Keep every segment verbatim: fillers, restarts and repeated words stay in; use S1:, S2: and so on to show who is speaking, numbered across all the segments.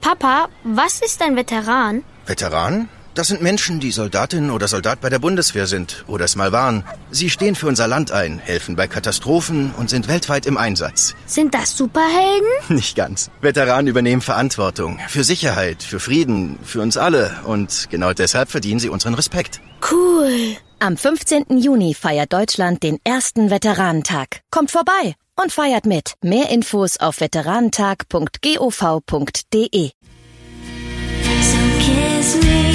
S1: Papa, was ist ein Veteran?
S2: Veteran? Das sind Menschen, die Soldatin oder Soldat bei der Bundeswehr sind oder es mal waren. Sie stehen für unser Land ein, helfen bei Katastrophen und sind weltweit im Einsatz.
S1: Sind das Superhelden?
S2: Nicht ganz. Veteranen übernehmen Verantwortung für Sicherheit, für Frieden, für uns alle. Und genau deshalb verdienen sie unseren Respekt.
S1: Cool.
S3: Am fünfzehnten Juni feiert Deutschland den ersten Veteranentag. Kommt vorbei und feiert mit. Mehr Infos auf veteranentag punkt gov punkt de.
S4: So kiss me.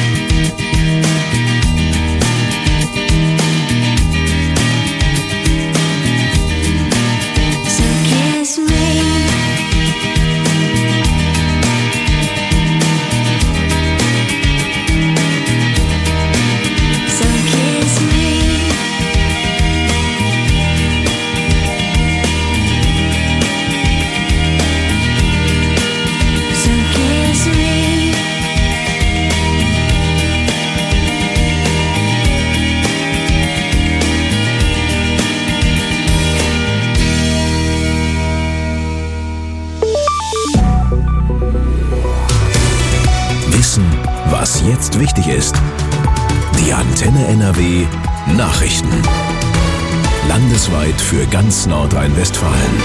S5: Was jetzt wichtig ist. Die Antenne N R W Nachrichten. Landesweit für ganz Nordrhein-Westfalen.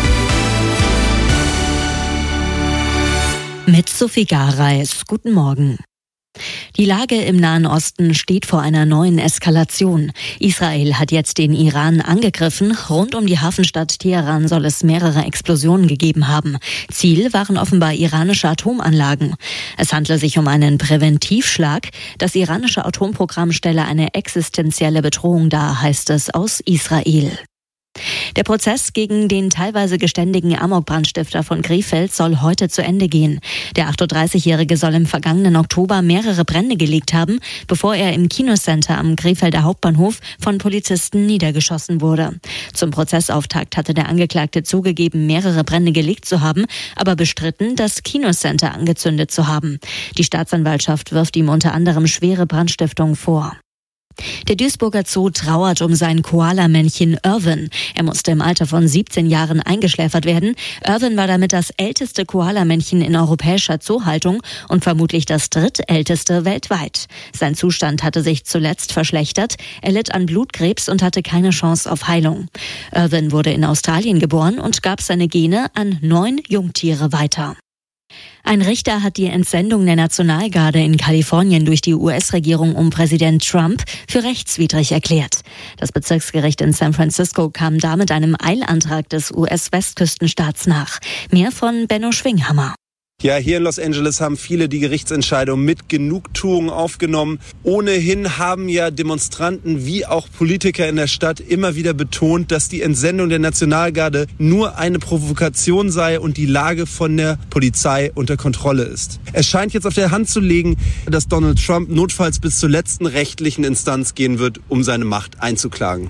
S6: Mit Sophie Gareis. Guten Morgen. Die Lage im Nahen Osten steht vor einer neuen Eskalation. Israel hat jetzt den Iran angegriffen. Rund um die Hafenstadt Teheran soll es mehrere Explosionen gegeben haben. Ziel waren offenbar iranische Atomanlagen. Es handle sich um einen Präventivschlag. Das iranische Atomprogramm stelle eine existenzielle Bedrohung dar, heißt es aus Israel. Der Prozess gegen den teilweise geständigen Amokbrandstifter von Krefeld soll heute zu Ende gehen. Der achtunddreißigjährige soll im vergangenen Oktober mehrere Brände gelegt haben, bevor er im Kinocenter am Krefelder Hauptbahnhof von Polizisten niedergeschossen wurde. Zum Prozessauftakt hatte der Angeklagte zugegeben, mehrere Brände gelegt zu haben, aber bestritten, das Kinocenter angezündet zu haben. Die Staatsanwaltschaft wirft ihm unter anderem schwere Brandstiftung vor. Der Duisburger Zoo trauert um sein Koala-Männchen Irwin. Er musste im Alter von siebzehn Jahren eingeschläfert werden. Irwin war damit das älteste Koala-Männchen in europäischer Zoohaltung und vermutlich das drittälteste weltweit. Sein Zustand hatte sich zuletzt verschlechtert. Er litt an Blutkrebs und hatte keine Chance auf Heilung. Irwin wurde in Australien geboren und gab seine Gene an neun Jungtiere weiter. Ein Richter hat die Entsendung der Nationalgarde in Kalifornien durch die U S-Regierung um Präsident Trump für rechtswidrig erklärt. Das Bezirksgericht in San Francisco kam damit einem Eilantrag des U S-Westküstenstaats nach. Mehr von Benno Schwinghammer.
S7: Ja, hier in Los Angeles haben viele die Gerichtsentscheidung mit Genugtuung aufgenommen. Ohnehin haben ja Demonstranten wie auch Politiker in der Stadt immer wieder betont, dass die Entsendung der Nationalgarde nur eine Provokation sei und die Lage von der Polizei unter Kontrolle ist. Es scheint jetzt auf der Hand zu liegen, dass Donald Trump notfalls bis zur letzten rechtlichen Instanz gehen wird, um seine Macht einzuklagen.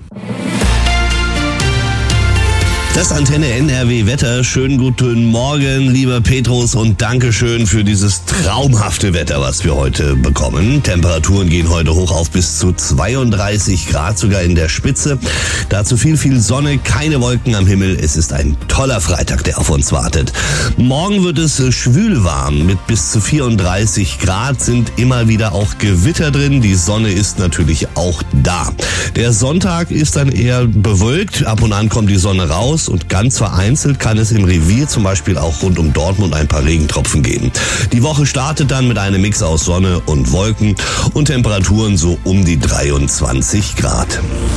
S8: Das Antenne N R W Wetter. Schönen guten Morgen, lieber Petrus, und Dankeschön für dieses traumhafte Wetter, was wir heute bekommen. Temperaturen gehen heute hoch auf bis zu zweiunddreißig Grad, sogar in der Spitze. Dazu viel, viel Sonne, keine Wolken am Himmel. Es ist ein toller Freitag, der auf uns wartet. Morgen wird es schwül warm. Mit bis zu vierunddreißig Grad sind immer wieder auch Gewitter drin. Die Sonne ist natürlich auch da. Der Sonntag ist dann eher bewölkt. Ab und an kommt die Sonne raus. Und ganz vereinzelt kann es im Revier zum Beispiel auch rund um Dortmund ein paar Regentropfen geben. Die Woche startet dann mit einem Mix aus Sonne und Wolken und Temperaturen so um die dreiundzwanzig Grad.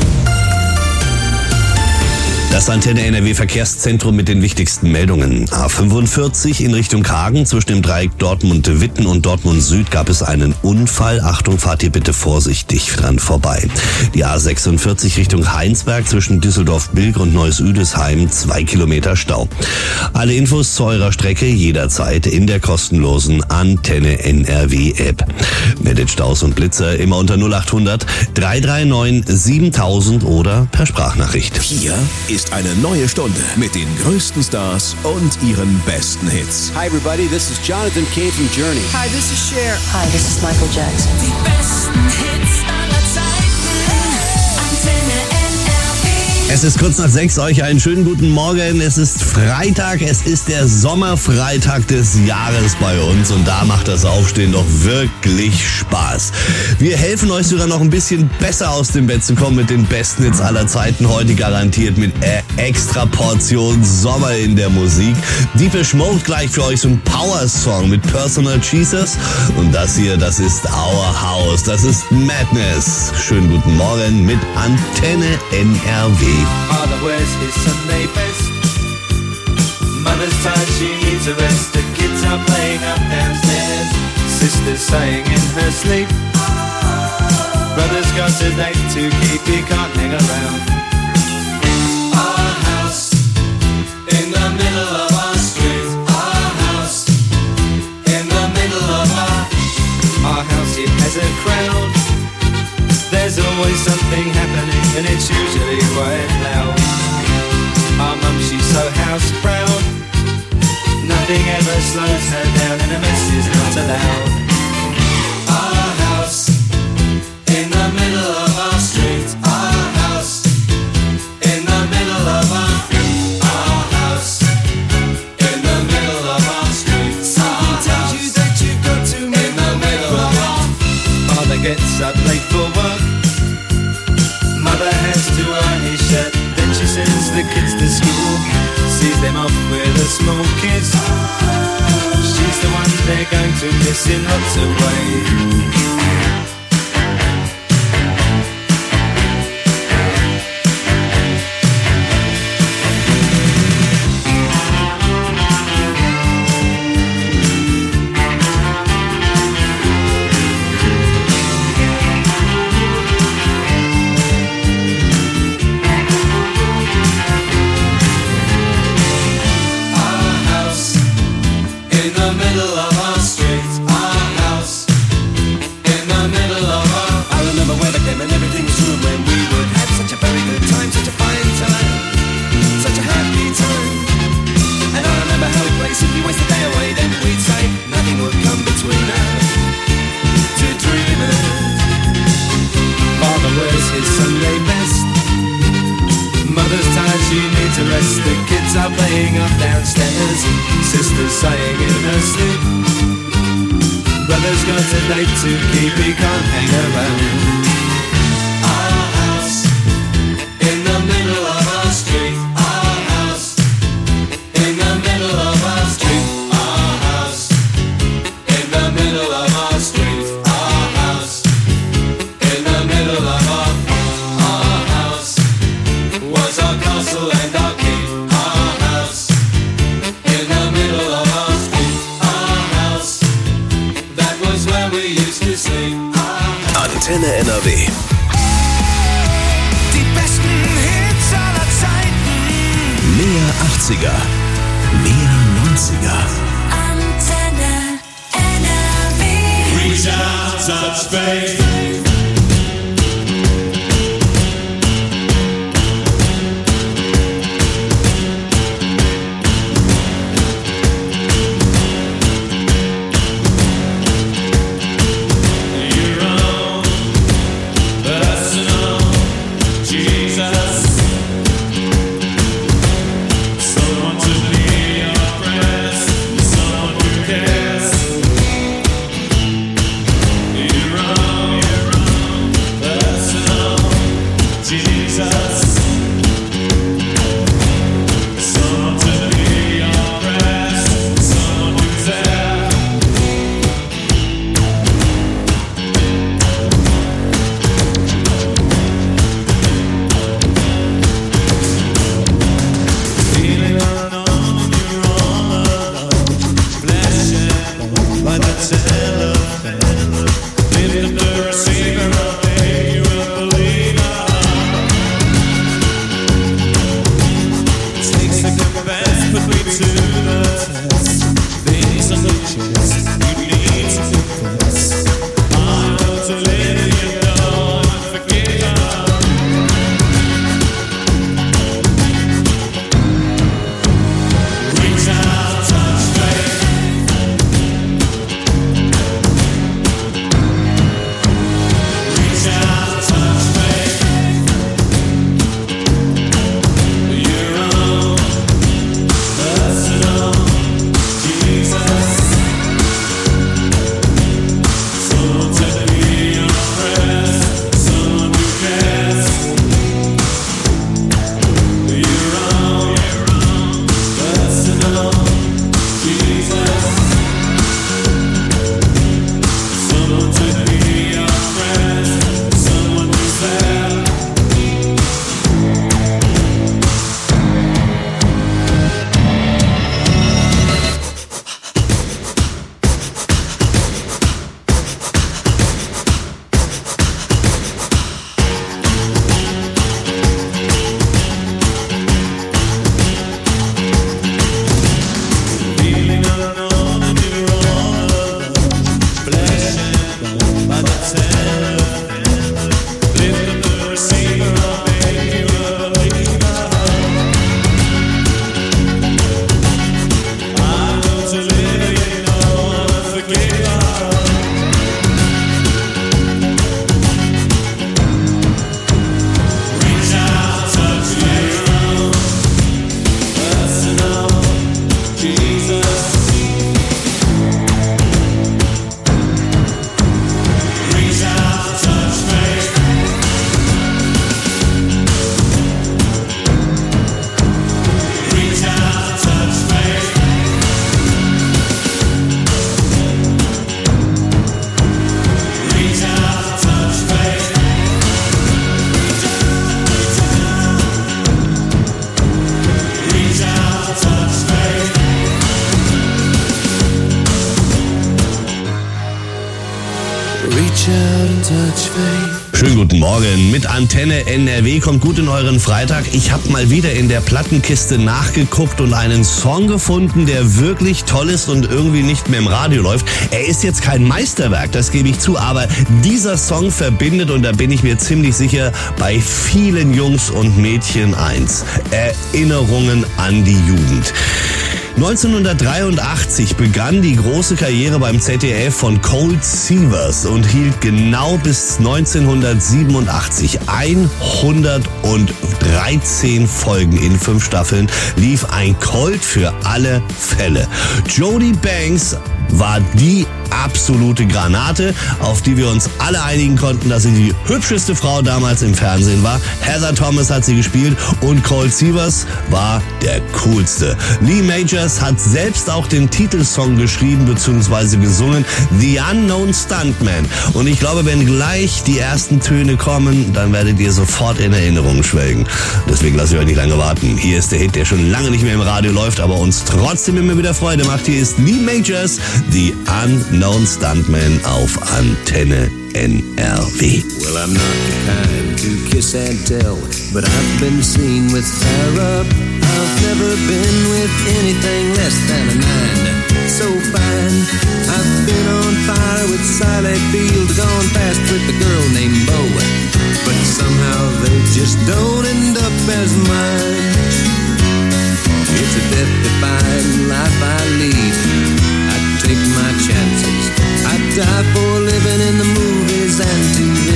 S8: Das Antenne N R W Verkehrszentrum mit den wichtigsten Meldungen. A fünfundvierzig in Richtung Hagen zwischen dem Dreieck Dortmund-Witten und Dortmund-Süd gab es einen Unfall. Achtung, fahrt hier bitte vorsichtig dran vorbei. Die A sechsundvierzig Richtung Heinsberg zwischen Düsseldorf-Bilk und Neuss-Üdesheim, zwei Kilometer Stau. Alle Infos zu eurer Strecke jederzeit in der kostenlosen Antenne N R W App. Meldet Staus und Blitzer immer unter null achthundert drei drei neun siebentausend oder per Sprachnachricht.
S5: Hier ist eine neue Stunde mit den größten Stars und ihren besten Hits.
S9: Hi everybody, this is Jonathan Cain from Journey.
S10: Hi, this is Cher.
S11: Hi, this is Michael Jackson.
S4: Die besten Hits aller Zeiten. Antenne N R W.
S8: Es ist kurz nach sechs, euch einen schönen guten Morgen. Es ist Freitag, es ist der Sommerfreitag des Jahres bei uns und da macht das Aufstehen doch wirklich Spaß. Wir helfen euch sogar noch ein bisschen besser aus dem Bett zu kommen mit den besten Hits aller Zeiten. Heute garantiert mit äh, extra Portion Sommer in der Musik. Deepish Mode gleich für euch so ein Power-Song mit Personal Jesus. Und das hier, das ist Our House, das ist Madness. Schönen guten Morgen mit Antenne N R W.
S10: Father wears his Sunday best. Mother's tired, she needs a rest. The kids are playing up downstairs. Sister's sighing in her sleep. Brother's got a date to keep, he can't hang around. Our house in the middle of our street. Our house in the middle of our Our house, it has a crowd. There's always something happening and it's usually quite loud. Our mum, she's so house proud. Nothing ever slows her down and a mess is not allowed. Our house in the middle of our street. Our house in the middle of our Our house in the middle of our street. Something tells you that you've got to in the middle of our Father gets up late for work. Mother has to iron his shirt. Then she sends the kids to school, sees them off with a small kiss. She's the one they're going to miss in lots of ways.
S5: Antenne N R W.
S10: Die besten Hits aller Zeiten.
S5: Mehr achtziger, mehr neunziger.
S4: Antenne N R W.
S10: Reach out, touch faith. Reach out and touch faith.
S8: Schönen guten Morgen. Mit Antenne N R W kommt gut in euren Freitag. Ich habe mal wieder in der Plattenkiste nachgeguckt und einen Song gefunden, der wirklich toll ist und irgendwie nicht mehr im Radio läuft. Er ist jetzt kein Meisterwerk, das gebe ich zu, aber dieser Song verbindet, und da bin ich mir ziemlich sicher, bei vielen Jungs und Mädchen eins: Erinnerungen an die Jugend. neunzehnhundertdreiundachtzig begann die große Karriere beim Z D F von Colt Sievers und hielt genau bis neunzehnhundertsiebenundachtzig. hundertdreizehn Folgen in fünf Staffeln lief ein Colt für alle Fälle. Jody Banks war die absolute Granate, auf die wir uns alle einigen konnten, dass sie die hübscheste Frau damals im Fernsehen war. Heather Thomas hat sie gespielt und Colt Sievers war der coolste. Lee Majors hat selbst auch den Titelsong geschrieben bzw. gesungen, The Unknown Stuntman. Und ich glaube, wenn gleich die ersten Töne kommen, dann werdet ihr sofort in Erinnerungen schwelgen. Deswegen lasse ich euch nicht lange warten. Hier ist der Hit, der schon lange nicht mehr im Radio läuft, aber uns trotzdem immer wieder Freude macht. Hier ist Lee Majors, The Unknown Stuntman auf Antenne N R W.
S10: Well, I'm not the kind to kiss and tell, but I've been seen with fire up. I've never been with anything less than a nine. So fine, I've been on fire with Sally Field, gone past with a girl named Bo, but somehow they just don't end up as mine. It's a death-defying life I lead. I take my chances. I die for living in the movies and T V.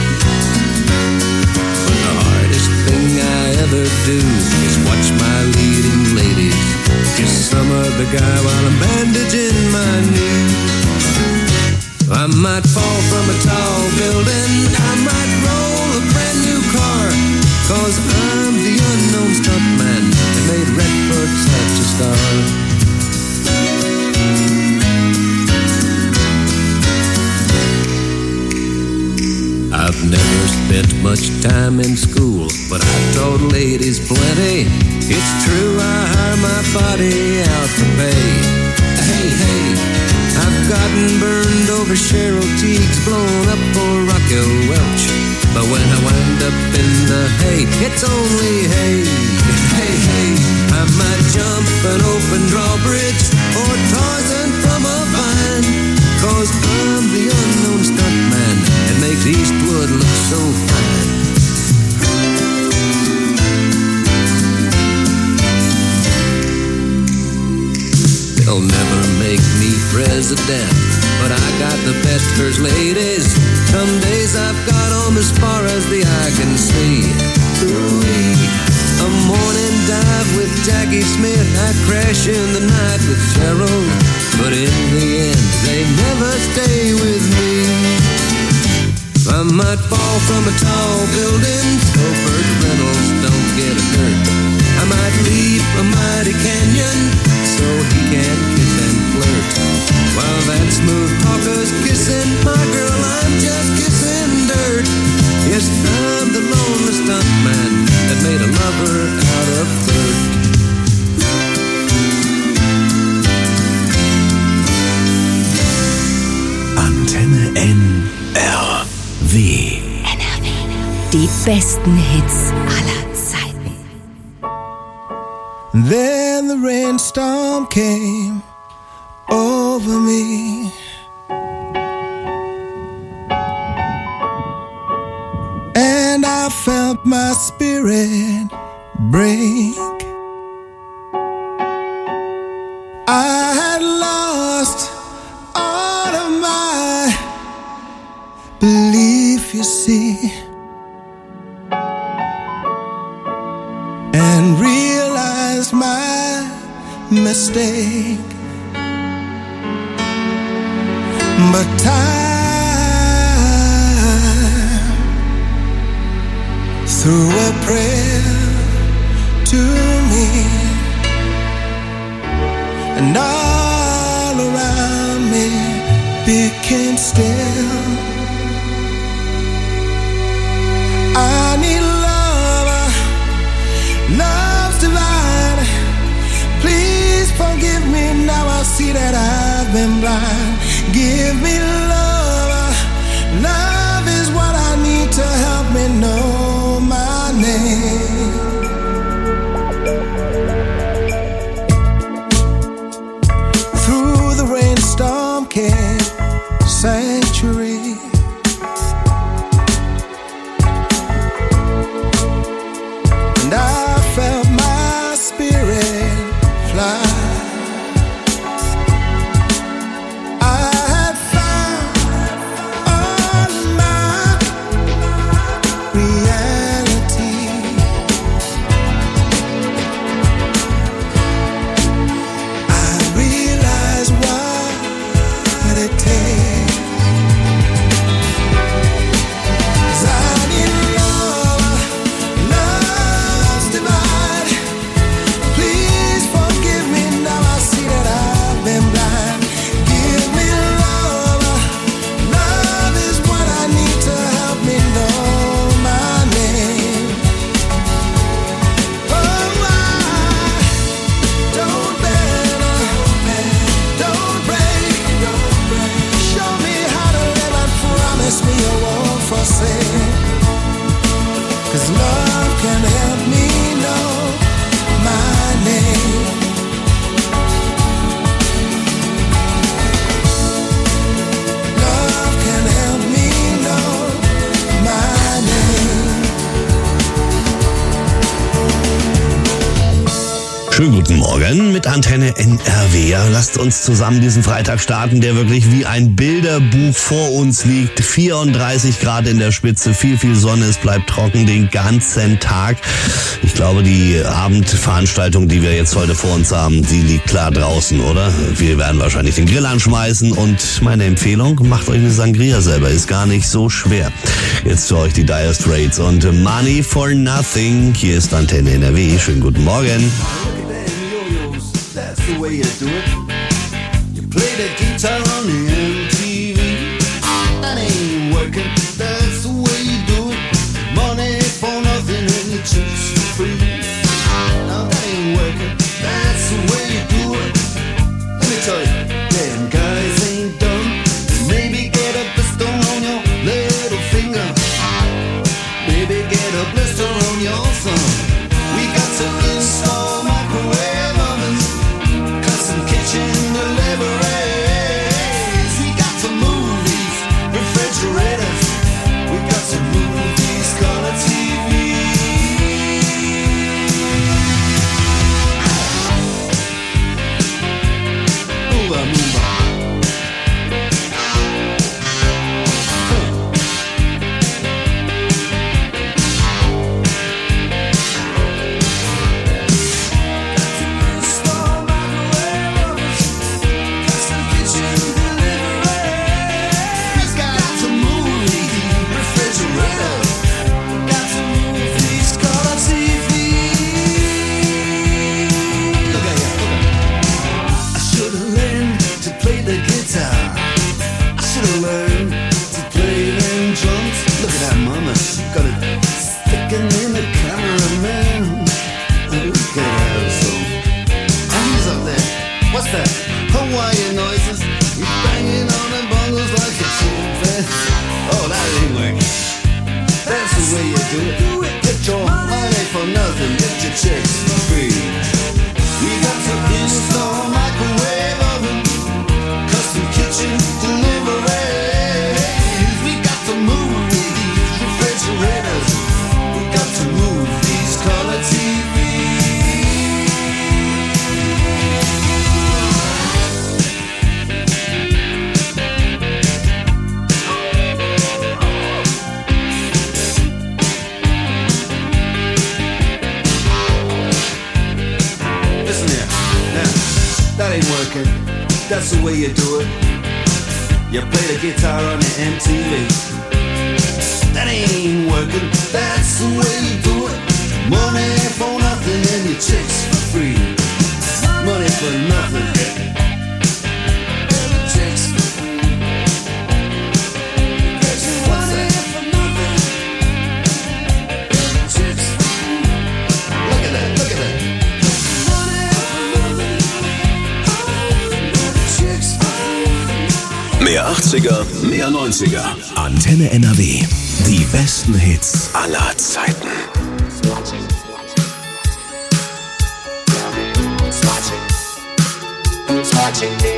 S10: But the hardest thing I ever do is watch my leading ladies kiss some other guy while I'm bandaging my knee. I might fall from a tall building, I might roll a brand new car, 'cause I'm the unknown stuntman that made Redford such a star. I've never spent much time in school, but I taught ladies plenty. It's true, I hire my body out to pay. Hey, hey, I've gotten burned over Cheryl Teagues, blown up for Raquel Welch. But when I wind up in the hay, it's only hay. Hey, hey, I might jump an open drawbridge or Tarzan from a vine, 'cause I'm the unknown stuntman that makes Eastwood look so fine. They'll never make me president, but I got the best first ladies. Some days I've got them as far as the eye can see. Ooh-wee. A morning dive with Jackie Smith, I crash in the night with Cheryl, but in the end they never stay with me. I might fall from a tall building so Burt Reynolds don't get hurt. I might leap a mighty canyon so he can kiss and flirt. While that smooth talker's kissing my girl, I'm just kissing dirt. Yes, I'm the lonely stuntman that made a lover out of Burt.
S5: Antenne N R W.
S6: N R W. Die besten Hits aller Zeiten.
S11: Then the rainstorm came over me. And I felt my spirit break. I had lost all of my belief, you see, and realized my mistake. But time threw a prayer to me, and all around me became still. I need love, love's divine. Please forgive me, now I see that I've been blind. Give me love, Love is what I need to help me know my name. Through the rainstorm came sanctuary. And I felt my spirit fly.
S8: Schönen guten Morgen mit Antenne N R W. Lasst uns zusammen diesen Freitag starten, der wirklich wie ein Bilderbuch vor uns liegt. vierunddreißig Grad in der Spitze, viel, viel Sonne, es bleibt trocken den ganzen Tag. Ich glaube, die Abendveranstaltung, die wir jetzt heute vor uns haben, die liegt klar draußen, oder? Wir werden wahrscheinlich den Grill anschmeißen und meine Empfehlung, macht euch eine Sangria selber, ist gar nicht so schwer. Jetzt für euch die Dire Straits und Money for Nothing. Hier ist Antenne N R W. Schönen guten Morgen.
S10: That's the way you do it. You play the guitar on the M T V. That ain't working. That's the way you do it. Money for nothing and your chicks for free. Now that ain't working. That's the way you do it. Let me tell you, damn guys ain't dumb. Maybe get a blister on your little finger. Maybe get a blister on your thumb. We got to install microwave ovens. Kitchen deliveries. We got to move these refrigerators. We got to move these color T Vs. Move on, move on. Hawaiian noises, he's banging on the bongos like a chimpanzee. Oh, that ain't working. That's the way you do it. Get your money for nothing, get your chicks for free. We got to install a microwave oven, custom kitchen deliveries. We got to move these refrigerators. We got to move these color T Vs. That ain't working, that's the way you do it. You play the guitar on the M T V. That ain't working, that's the way you do it. Money for nothing and your chicks for free. Money for nothing. Chicks for free. Money for nothing. Chicks for free. Look at that, look at that. Money for nothing. Chicks for free.
S5: Mehr achtziger, mehr neunziger. Antenne N R W. Die besten Hits aller Zeiten.
S11: Who's watching me?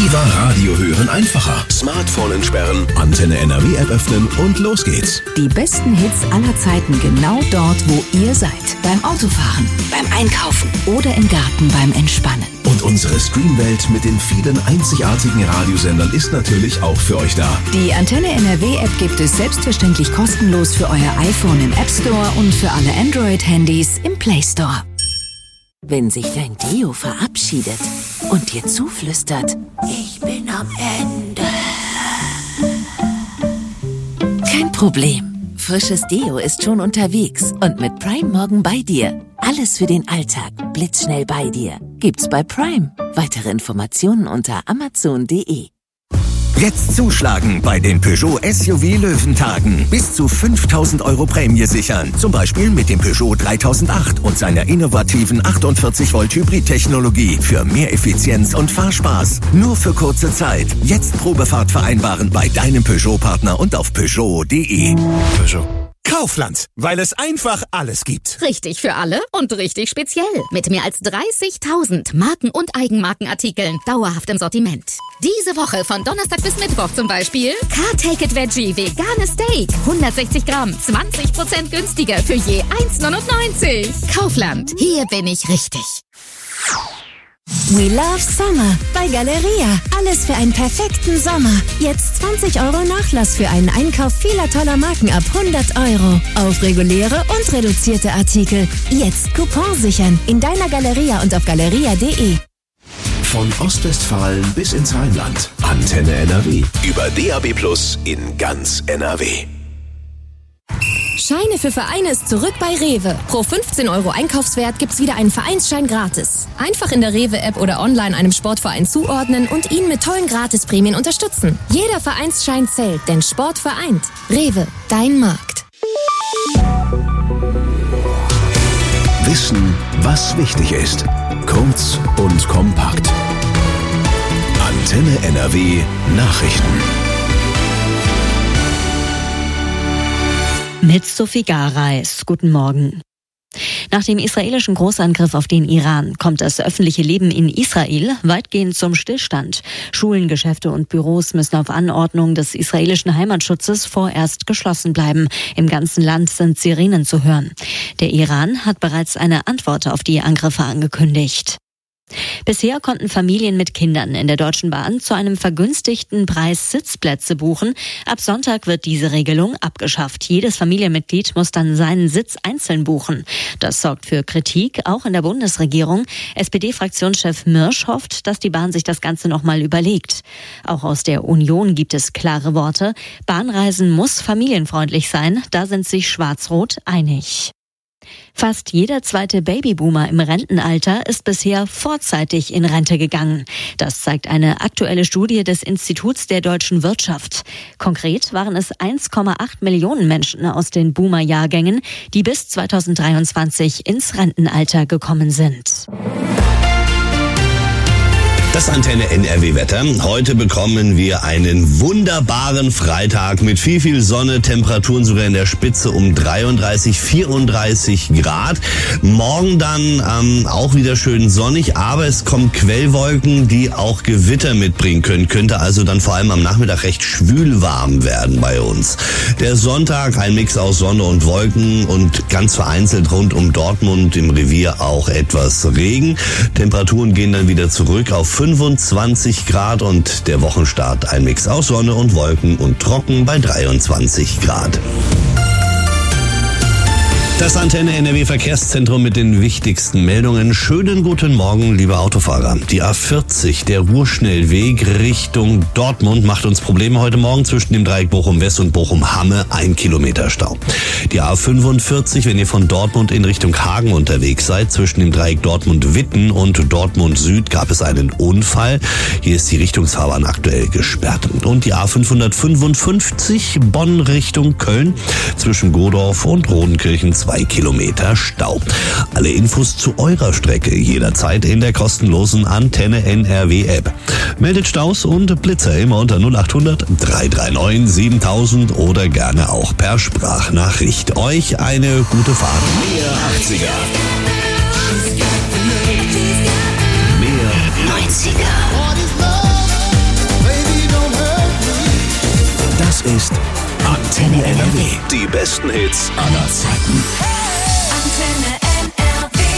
S5: Nie war Radio hören einfacher. Smartphone entsperren, Antenne N R W-App öffnen und los geht's.
S12: Die besten Hits aller Zeiten genau dort, wo ihr seid. Beim Autofahren, beim Einkaufen oder im Garten beim Entspannen.
S5: Und unsere Streamwelt mit den vielen einzigartigen Radiosendern ist natürlich auch für euch da.
S12: Die Antenne N R W-App gibt es selbstverständlich kostenlos für euer iPhone im App Store und für alle Android-Handys im Play Store. Wenn sich dein Deo verabschiedet und dir zuflüstert, ich bin am Ende. Kein Problem. Frisches Deo ist schon unterwegs und mit Prime morgen bei dir. Alles für den Alltag, blitzschnell bei dir. Gibt's bei Prime. Weitere Informationen unter amazon punkt de.
S13: Jetzt zuschlagen bei den Peugeot S U V Löwentagen. Bis zu fünftausend Euro Prämie sichern. Zum Beispiel mit dem Peugeot dreitausendacht und seiner innovativen achtundvierzig Volt Hybrid-Technologie für mehr Effizienz und Fahrspaß. Nur für kurze Zeit. Jetzt Probefahrt vereinbaren bei deinem Peugeot-Partner und auf peugeot punkt de.
S5: Peugeot.
S13: Kaufland, weil es einfach alles gibt.
S14: Richtig für alle und richtig speziell. Mit mehr als dreißigtausend Marken- und Eigenmarkenartikeln dauerhaft im Sortiment. Diese Woche von Donnerstag bis Mittwoch zum Beispiel Car Take It Veggie veganes Steak. hundertsechzig Gramm, zwanzig Prozent günstiger für je eins neunundneunzig. Kaufland, hier bin ich richtig.
S15: We love Summer bei Galeria. Alles für einen perfekten Sommer. Jetzt zwanzig Euro Nachlass für einen Einkauf vieler toller Marken ab hundert Euro. Auf reguläre und reduzierte Artikel. Jetzt Coupon sichern in deiner Galeria und auf galeria punkt de.
S5: Von Ostwestfalen bis ins Rheinland. Antenne N R W. Über D A B Plus in ganz N R W.
S15: Scheine für Vereine ist zurück bei Rewe. Pro fünfzehn Euro Einkaufswert gibt's wieder einen Vereinsschein gratis. Einfach in der Rewe-App oder online einem Sportverein zuordnen und ihn mit tollen Gratisprämien unterstützen. Jeder Vereinsschein zählt, denn Sport vereint. Rewe, dein Markt.
S5: Wissen, was wichtig ist. Kurz und kompakt. Antenne N R W Nachrichten.
S6: Mit Sophie Gareis. Guten Morgen. Nach dem israelischen Großangriff auf den Iran kommt das öffentliche Leben in Israel weitgehend zum Stillstand. Schulen, Geschäfte und Büros müssen auf Anordnung des israelischen Heimatschutzes vorerst geschlossen bleiben. Im ganzen Land sind Sirenen zu hören. Der Iran hat bereits eine Antwort auf die Angriffe angekündigt. Bisher konnten Familien mit Kindern in der Deutschen Bahn zu einem vergünstigten Preis Sitzplätze buchen. Ab Sonntag wird diese Regelung abgeschafft. Jedes Familienmitglied muss dann seinen Sitz einzeln buchen. Das sorgt für Kritik, auch in der Bundesregierung. S P D-Fraktionschef Mirsch hofft, dass die Bahn sich das Ganze nochmal überlegt. Auch aus der Union gibt es klare Worte. Bahnreisen muss familienfreundlich sein. Da sind sich Schwarz-Rot einig. Fast jeder zweite Babyboomer im Rentenalter ist bisher vorzeitig in Rente gegangen. Das zeigt eine aktuelle Studie des Instituts der deutschen Wirtschaft. Konkret waren es eins Komma acht Millionen Menschen aus den Boomer-Jahrgängen, die bis zweitausenddreiundzwanzig ins Rentenalter gekommen sind.
S8: Das Antenne N R W-Wetter. Heute bekommen wir einen wunderbaren Freitag mit viel, viel Sonne, Temperaturen sogar in der Spitze um dreiunddreißig, vierunddreißig Grad. Morgen dann ähm, auch wieder schön sonnig, aber es kommen Quellwolken, die auch Gewitter mitbringen können. Könnte also dann vor allem am Nachmittag recht schwül warm werden bei uns. Der Sonntag ein Mix aus Sonne und Wolken und ganz vereinzelt rund um Dortmund im Revier auch etwas Regen. Temperaturen gehen dann wieder zurück auf fünfundzwanzig Grad und der Wochenstart ein Mix aus Sonne und Wolken und trocken bei dreiundzwanzig Grad. Das Antenne N R W Verkehrszentrum mit den wichtigsten Meldungen. Schönen guten Morgen, liebe Autofahrer. Die A vierzig, der Ruhrschnellweg Richtung Dortmund, macht uns Probleme heute Morgen zwischen dem Dreieck Bochum-West und Bochum-Hamme. Ein Kilometer Stau. Die A fünfundvierzig, wenn ihr von Dortmund in Richtung Hagen unterwegs seid, zwischen dem Dreieck Dortmund-Witten und Dortmund-Süd gab es einen Unfall. Hier ist die Richtungsfahrbahn aktuell gesperrt. Und die A fünfhundertfünfundfünfzig, Bonn Richtung Köln, zwischen Godorf und Rodenkirchen zwei Kilometer Stau. Alle Infos zu eurer Strecke jederzeit in der kostenlosen Antenne N R W App. Meldet Staus und Blitzer immer unter null achthundert, drei drei neun, siebentausend oder gerne auch per Sprachnachricht. Euch eine gute Fahrt.
S5: Mehr achtziger. Mehr neunziger. ist Antenne N R W. Die besten Hits aller Zeiten.
S4: Antenne N R W.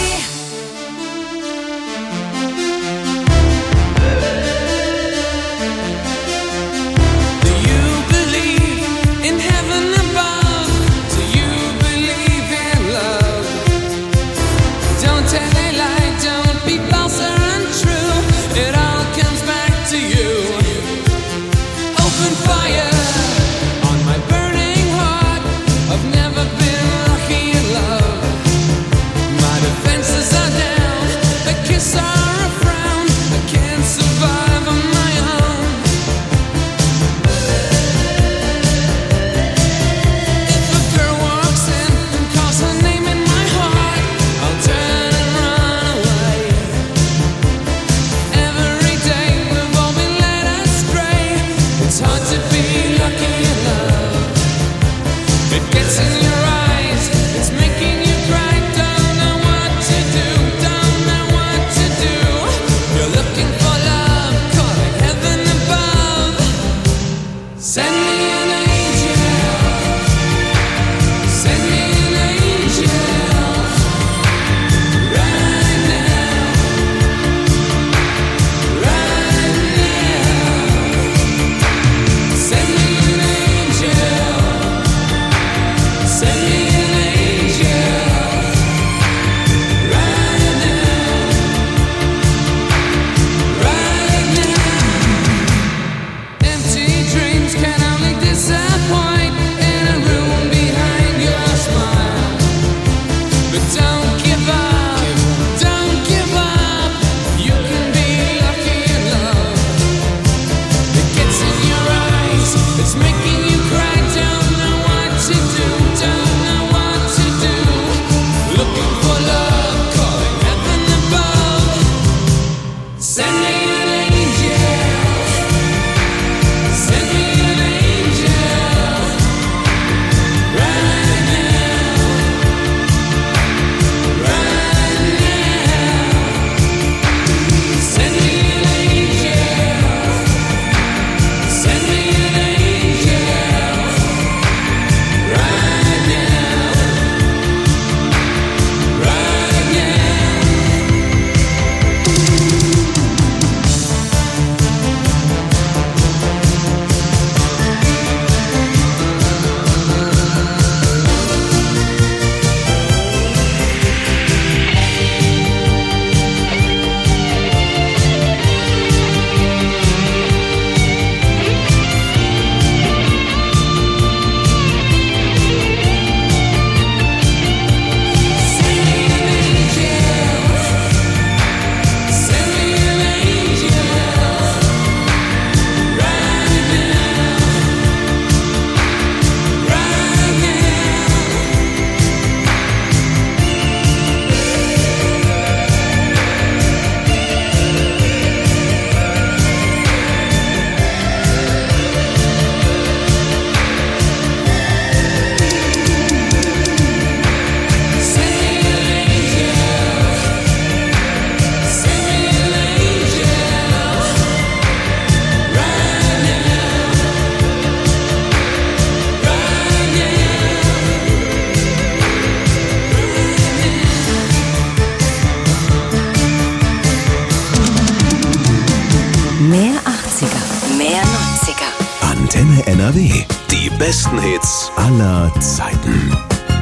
S10: Do you believe in heaven above? Do you believe in love? Don't tell a lie, don't be false or untrue. It all comes back to you. Open fire on my burning heart. I've never been lucky in love. My defenses are down, a kiss or a frown. I can't survive on my own. If a girl walks in and calls her name in my heart, I'll turn and run away. Every day we've all been led astray. It's hard to be lucky in love. It gets in your eyes, it's making you cry. Don't know what to do, don't know what to do. You're looking for love, calling heaven above. Send me an angel, send me an angel, right now, right now. Send me an angel, send me an angel, right now, right now. Empty dreams can only disappoint in a room behind your smile. But don't give up, don't give up. You can be lucky in love. It gets in your eyes, it's making you cry. Don't know what to do, don't know what to do. Looking for love, calling heaven above. Send me an angel, send me an angel, right now, right now. Send me an angel, send me an angel, right now, right
S12: Mehr achtziger, mehr neunziger.
S5: Antenne N R W. Die besten Hits aller Zeiten.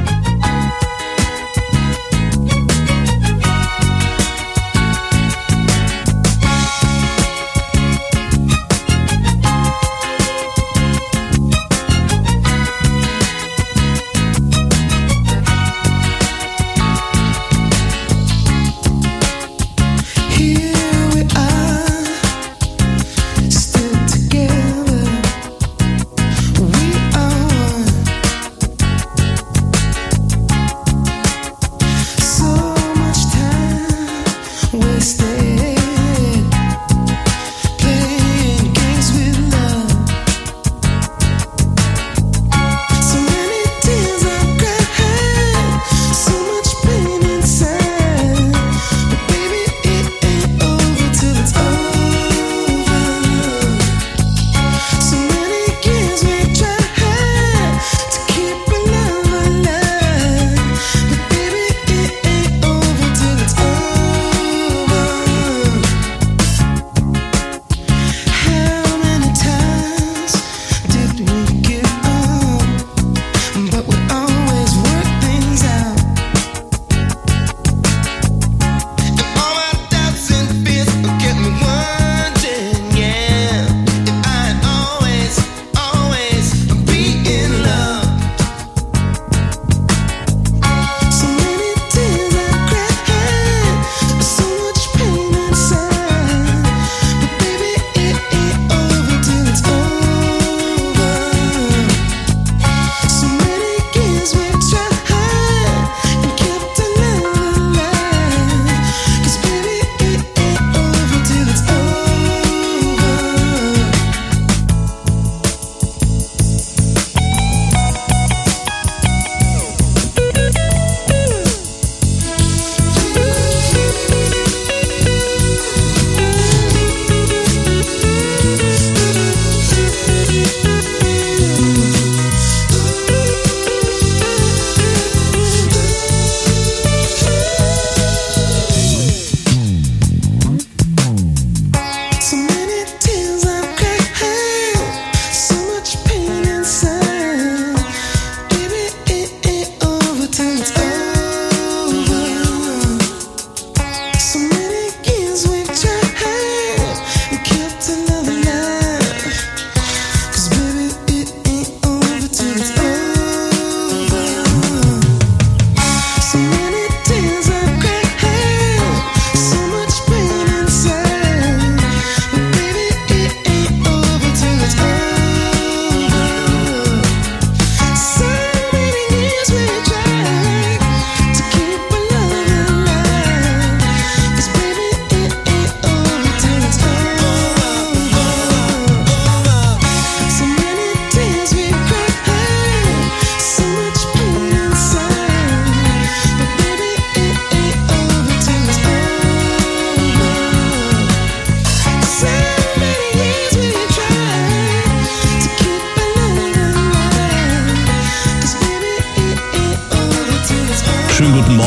S11: Here we are, still together. We are one.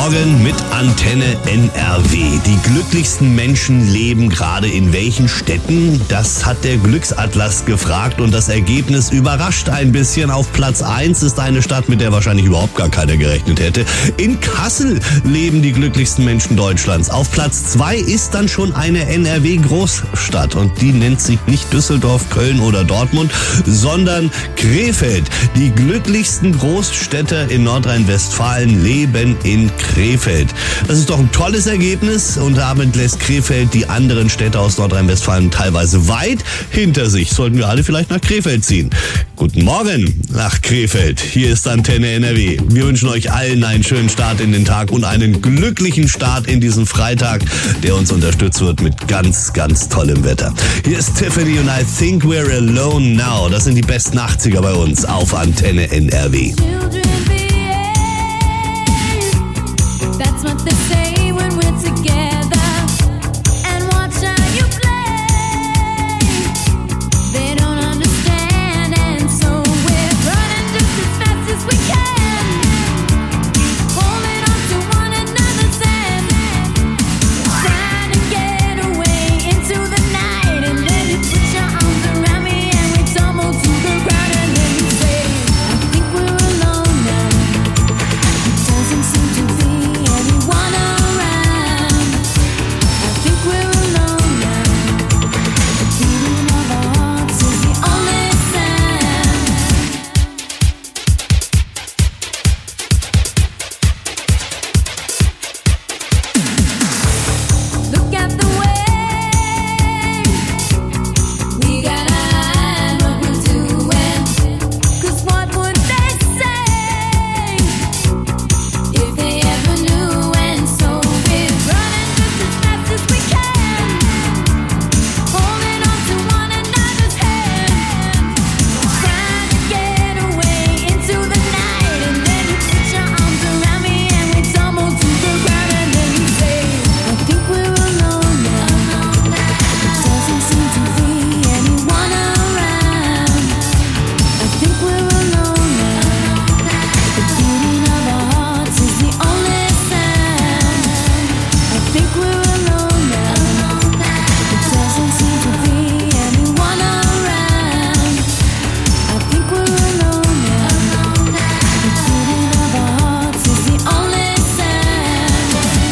S8: Morgen mit Antenne N R W. Die glücklichsten Menschen leben gerade in welchen Städten? Das hat der Glücksatlas gefragt und das Ergebnis überrascht ein bisschen. Auf Platz eins ist eine Stadt, mit der wahrscheinlich überhaupt gar keiner gerechnet hätte. In Kassel leben die glücklichsten Menschen Deutschlands. Auf Platz zwei ist dann schon eine N R W-Großstadt und die nennt sich nicht Düsseldorf, Köln oder Dortmund, sondern Krefeld. Die glücklichsten Großstädter in Nordrhein-Westfalen leben in Krefeld. Das ist doch ein tolles Ergebnis und damit lässt Krefeld die anderen Städte aus Nordrhein-Westfalen teilweise weit hinter sich. Sollten wir alle vielleicht nach Krefeld ziehen. Guten Morgen nach Krefeld. Hier ist Antenne N R W. Wir wünschen euch allen einen schönen Start in den Tag und einen glücklichen Start in diesen Freitag, der uns unterstützt wird mit ganz, ganz tollem Wetter. Hier ist Tiffany und I Think We're Alone Now. Das sind die besten achtziger bei uns auf Antenne N R W.
S4: That's what they say when we're together. And watch how you play. They don't understand, and so we're running just as fast as we can, holding on to one another's hand, trying to get away into the night. And then you put your arms around me and we tumble to the ground. And then you say, I think we're alone now. It doesn't seem to be anyone around. I think we're alone now. The beating of our hearts is the only sound. Look at the way we gotta hide what we're doing. 'Cause what would they say if they ever knew? And so we're running just as fast as we can, holding on to one another's hand, trying to get away into the night. And then you put your arms around me and we tumble to the ground. And then you say, I think we're alone now. It doesn't seem to be anyone around. I think we're alone now. The beating of our hearts is the only sound. I think we're alone now. It doesn't seem to be anyone around. I think we're alone now. The beating of our hearts is the only sound.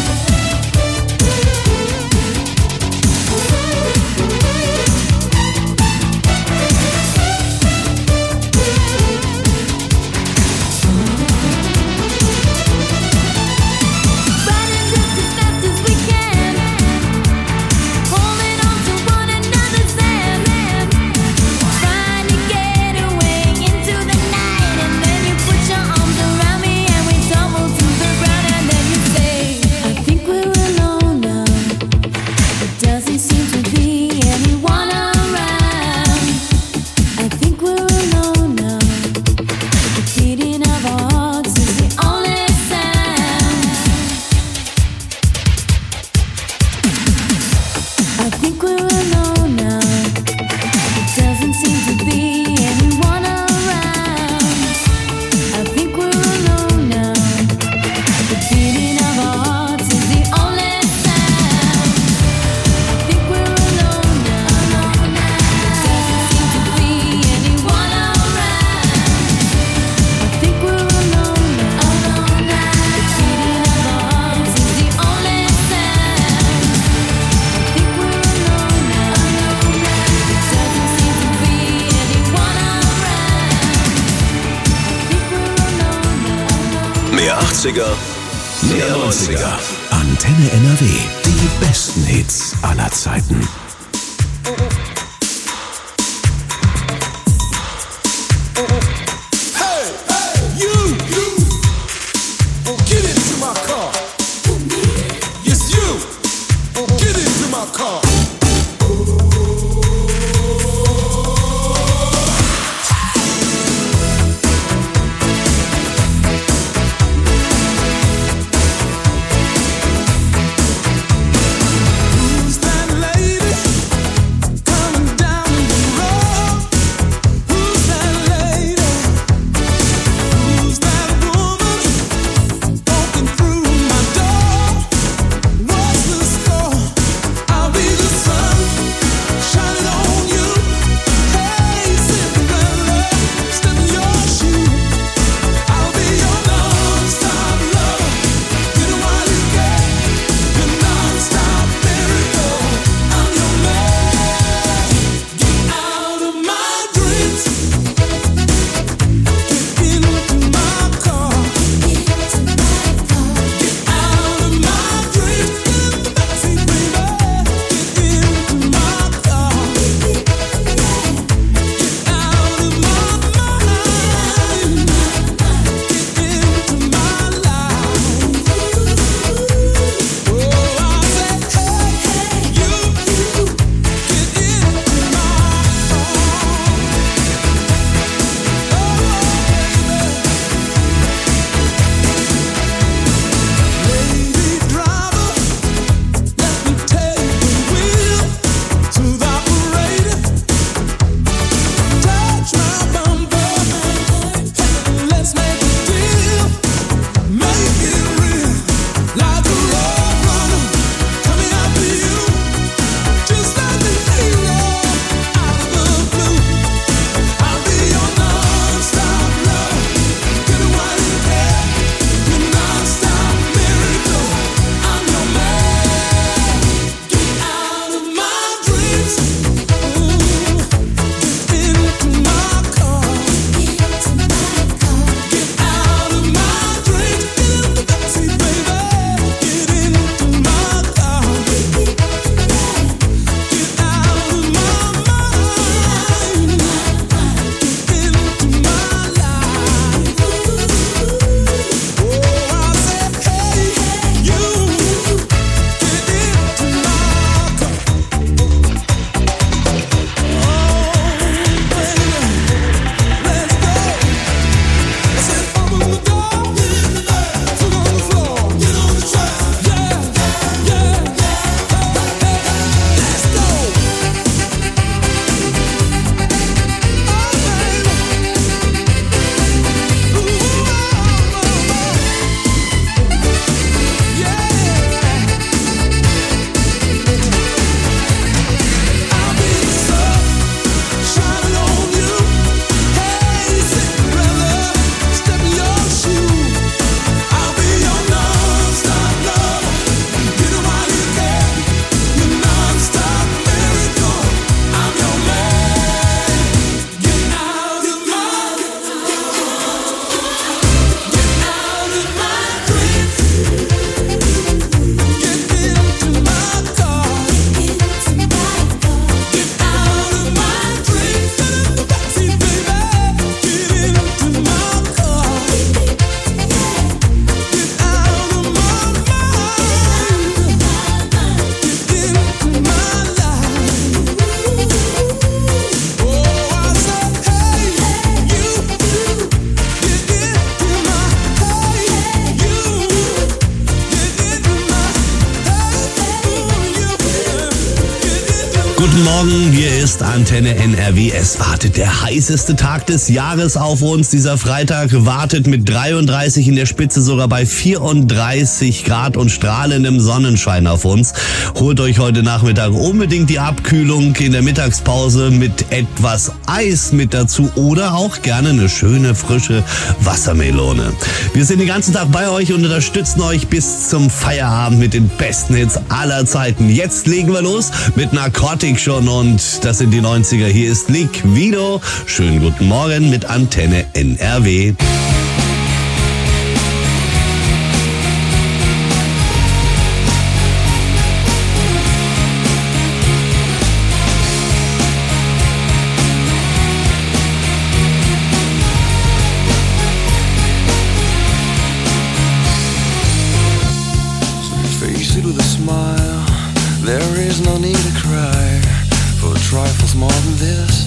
S4: Running just as fast as we can, holding on to one another's hand, trying to get away into the night. And then you put your arms around me and we tumble to the ground. And then you say, I think we're alone now. It doesn't seem to be anyone around. I think we're alone now. The beating of our hearts is the only sound. I think we're alone now. It doesn't seem to be anyone around. I think we're alone now. The beating of our hearts is the only sound. I think we're alone now. It doesn't seem to be anyone around. I think we're alone now. The beating of our hearts is the only sound. I think we're alone now. It doesn't seem to be anyone around. I think we're alone now.
S5: Mehr achtziger, mehr neunziger. Antenne N R W. Die besten Hits aller Zeiten.
S11: Hey, hey, you, you, get into my car. Yes, you, get into my car. Who's that lady
S8: guten Morgen, hier ist Antenne N R W. Es wartet der heißeste Tag des Jahres auf uns. Dieser Freitag wartet mit dreiunddreißig in der Spitze sogar bei vierunddreißig Grad und strahlendem Sonnenschein auf uns. Holt euch heute Nachmittag unbedingt die Abkühlung in der Mittagspause mit etwas Eis mit dazu oder auch gerne eine schöne frische Wassermelone. Wir sind den ganzen Tag bei euch und unterstützen euch bis zum Feierabend mit den besten Hits aller Zeiten. Jetzt legen wir los mit Narcotic schon und das sind die neunziger. Hier ist Liquido. Schönen guten Morgen mit Antenne N R W.
S10: Face it with a smile. There is no need to cry for trifles more than this.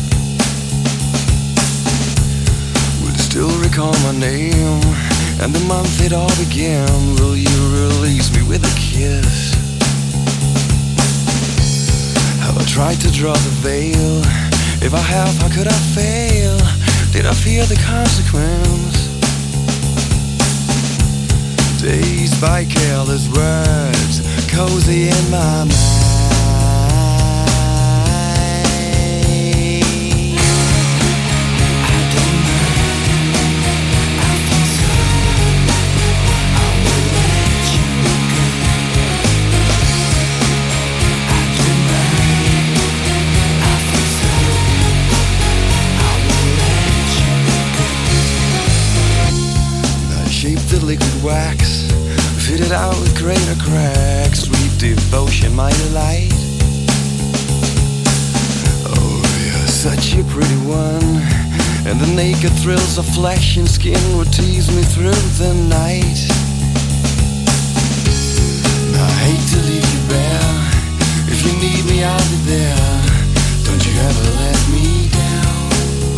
S10: Will you still recall my name and the month it all began? Will you release me with a kiss? Have I tried to draw the veil? If I have, how could I fail? Did I fear the consequence? Dazed by careless words, cozy in my mind. I don't mind, I feel so. I will let you go. I don't mind, I feel so. I will let you go. I shaped the liquid wax, fitted out with greater cracks. Sweet devotion, my delight. Oh, you're such a pretty one, and the naked thrills of flesh and skin would tease me through the night. I hate to leave you bare. If you need me, I'll be there. Don't you ever let me down.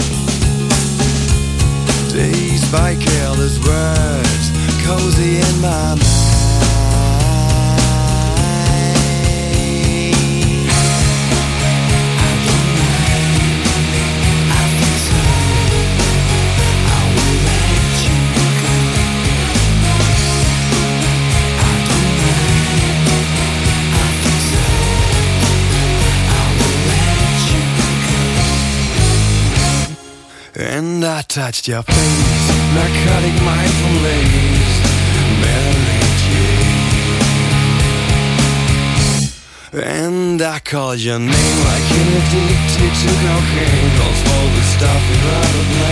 S10: Dazed by careless words, cozy in my mind. And I touched your face, narcotic mindful lace, Mary Jane. And I called your name like an addicted to cocaine, calls for the stuff without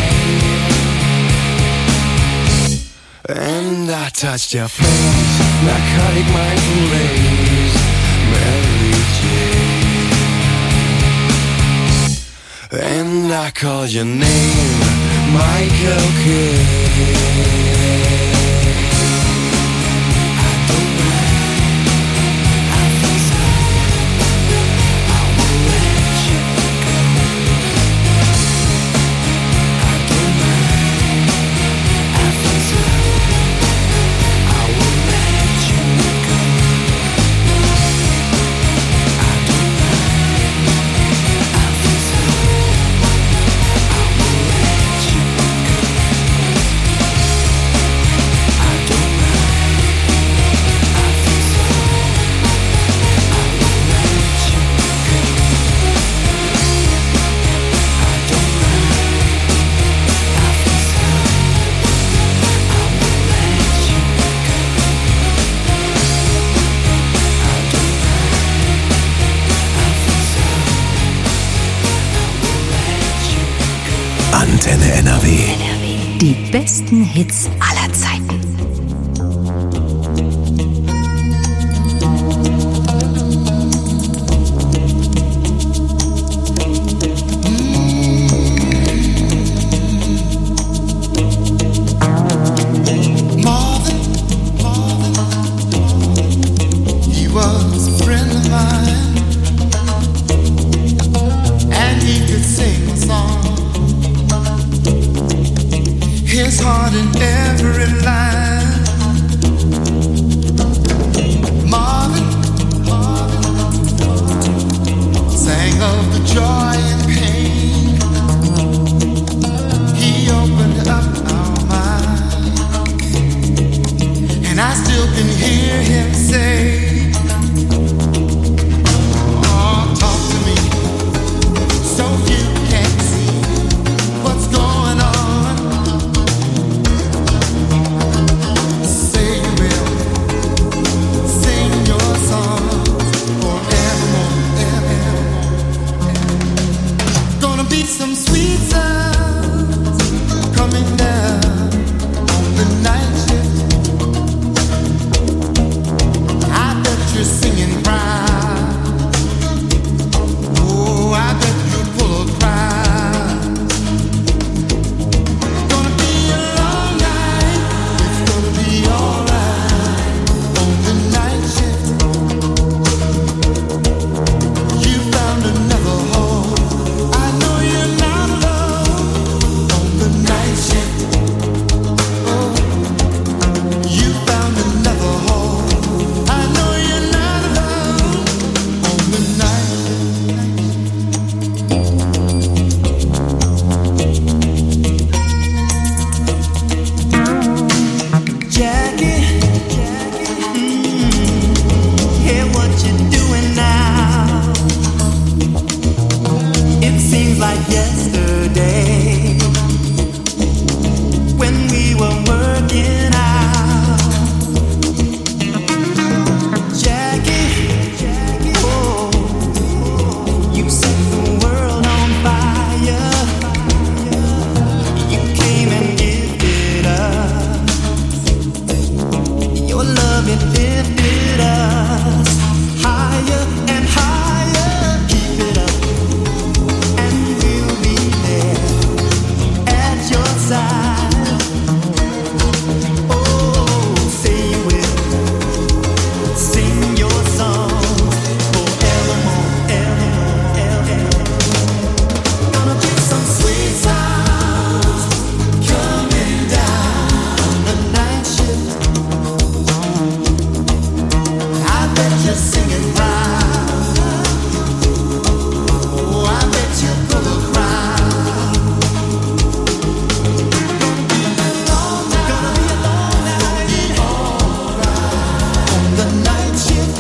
S10: a blame. And I touched your face, narcotic mindful lace, Mary Jane. And I call your name, Michael Kidd.
S5: Antenne N R W.
S12: Die besten Hits aller Zeiten.
S11: Marvin, he was a friend of mine, and he could sing a song. His heart in every of the joy and pain. He opened up our minds, and I still can hear him say, oh, talk to me so you can see what's going on. Say you will sing your songs forevermore, evermore. Gonna be some sweet sounds coming down on the night shift. I bet you're singing proud. Oh, I bet you're full of pride. Gonna be a long night. It's gonna be alright on the night shift. You found another home. I know you're not alone on the night shift. Oh, you found another home. I know you're not alone on the night shift. Jackie, mm, hear what you're doing now. It seems like yesterday when we were working out. Jackie, oh, you set the world on fire. You came and gifted us your love, it lifted us higher and higher. Keep it up, and we'll be there at your side. Oh, say you will sing your songs forevermore, evermore, evermore. Gonna be some sweet sounds coming down the night shift. I bet you're singing proud. Oh, I bet you're full of pride. Gonna be a long night. Gonna be a long night. Alright on the night shift.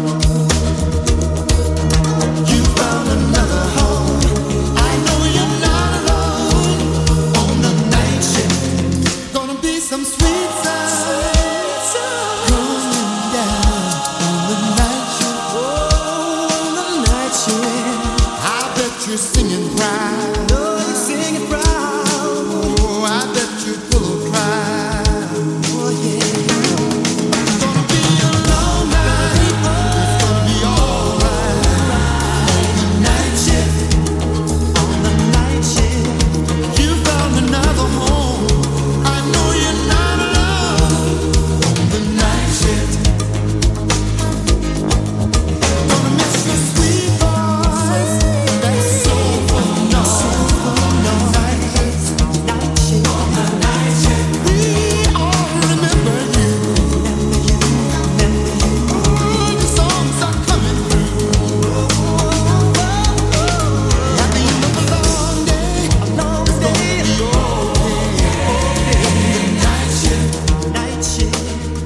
S11: You found another home. I know you're not alone on the night shift. Gonna be some sweet sounds coming down on the night shift. Oh, on the night shift. I bet you're singing proud. Oh, you're singing proud. Oh, I bet you're full of pride. Oh, yeah. Gonna be a long night. It's gonna be alright on the night shift. On the night shift. You found another home. I know you're not alone on the night shift. Gonna miss your sweet voice. That's soulful noise on the night shift. On the night shift. We all remember you. Ooh, the songs are coming through. At the end of a long day, a long day, it's gonna be okay. Night shift, night shift.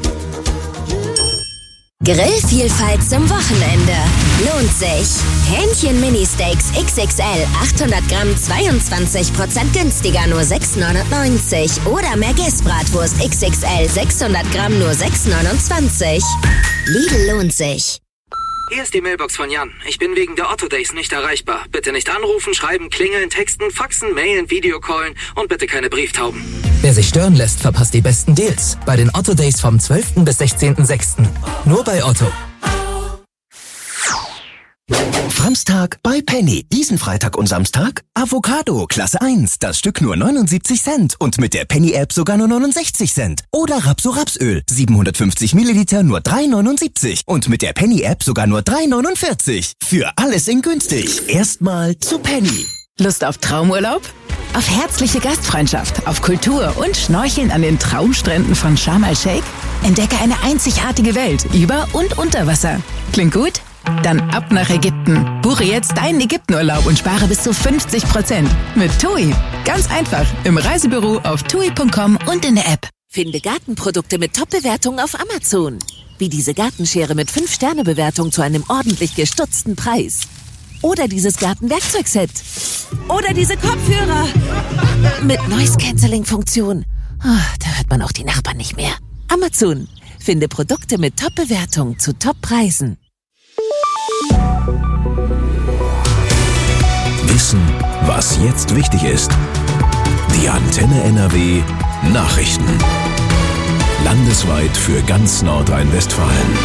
S15: Grillvielfalt zum Wochenende. Lohnt sich. Hähnchen Mini-Steaks X X L achthundert Gramm zweiundzwanzig Prozent günstiger nur sechs neunundneunzig. Oder Merguez-Bratwurst X X L sechshundert Gramm nur sechs neunundzwanzig. Lidl lohnt sich.
S16: Hier ist die Mailbox von Jan. Ich bin wegen der Otto Days nicht erreichbar. Bitte nicht anrufen, schreiben, klingeln, texten, faxen, mailen, Videocallen und bitte keine Brieftauben.
S17: Wer sich stören lässt, verpasst die besten Deals. Bei den Otto Days vom zwölften bis sechzehnten sechsten Nur bei Otto.
S13: Franztag bei Penny. Diesen Freitag und Samstag Avocado Klasse eins. Das Stück nur neunundsiebzig Cent und mit der Penny-App sogar nur neunundsechzig Cent. Oder Rapso-Rapsöl. siebenhundertfünfzig Milliliter nur drei neunundsiebzig und mit der Penny-App sogar nur drei neunundvierzig. Für alles in günstig. Erstmal zu Penny.
S12: Lust auf Traumurlaub? Auf herzliche Gastfreundschaft, auf Kultur und Schnorcheln an den Traumstränden von Sharm el-Sheikh? Entdecke eine einzigartige Welt über und unter Wasser. Klingt gut?
S18: Dann ab nach Ägypten. Buche jetzt deinen Ägyptenurlaub und spare bis zu fünfzig Prozent. Mit TUI. Ganz einfach. Im Reisebüro auf tui punkt com und in der App.
S12: Finde Gartenprodukte mit Top-Bewertungen auf Amazon. Wie diese Gartenschere mit fünf Sterne Bewertung zu einem ordentlich gestutzten Preis. Oder dieses Gartenwerkzeugset. Oder diese Kopfhörer. Mit Noise-Canceling-Funktion. Oh, da hört man auch die Nachbarn nicht mehr. Amazon. Finde Produkte mit Top-Bewertung zu Top-Preisen.
S5: Wissen, was jetzt wichtig ist. Die Antenne N R W Nachrichten. Landesweit für ganz Nordrhein-Westfalen.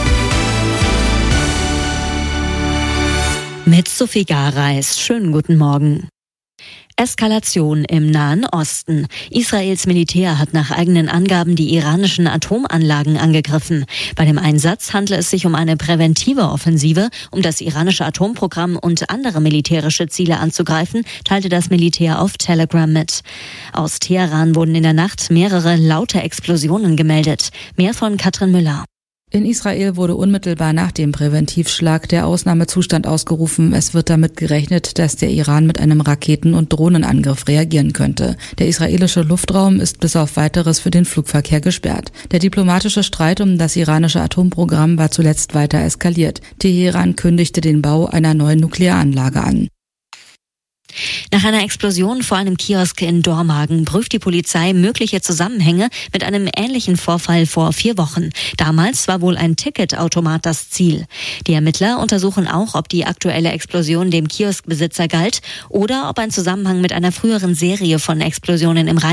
S6: Mit Sophie Gareis. Schönen guten Morgen. Eskalation im Nahen Osten. Israels Militär hat nach eigenen Angaben die iranischen Atomanlagen angegriffen. Bei dem Einsatz handle es sich um eine präventive Offensive, um das iranische Atomprogramm und andere militärische Ziele anzugreifen, teilte das Militär auf Telegram mit. Aus Teheran wurden in der Nacht mehrere laute Explosionen gemeldet. Mehr von Katrin Müller.
S19: In Israel wurde unmittelbar nach dem Präventivschlag der Ausnahmezustand ausgerufen. Es wird damit gerechnet, dass der Iran mit einem Raketen- und Drohnenangriff reagieren könnte. Der israelische Luftraum ist bis auf Weiteres für den Flugverkehr gesperrt. Der diplomatische Streit um das iranische Atomprogramm war zuletzt weiter eskaliert. Teheran kündigte den Bau einer neuen Nuklearanlage an.
S6: Nach einer Explosion vor einem Kiosk in Dormagen prüft die Polizei mögliche Zusammenhänge mit einem ähnlichen Vorfall vor vier Wochen. Damals war wohl ein Ticketautomat das Ziel. Die Ermittler untersuchen auch, ob die aktuelle Explosion dem Kioskbesitzer galt oder ob ein Zusammenhang mit einer früheren Serie von Explosionen im Rhein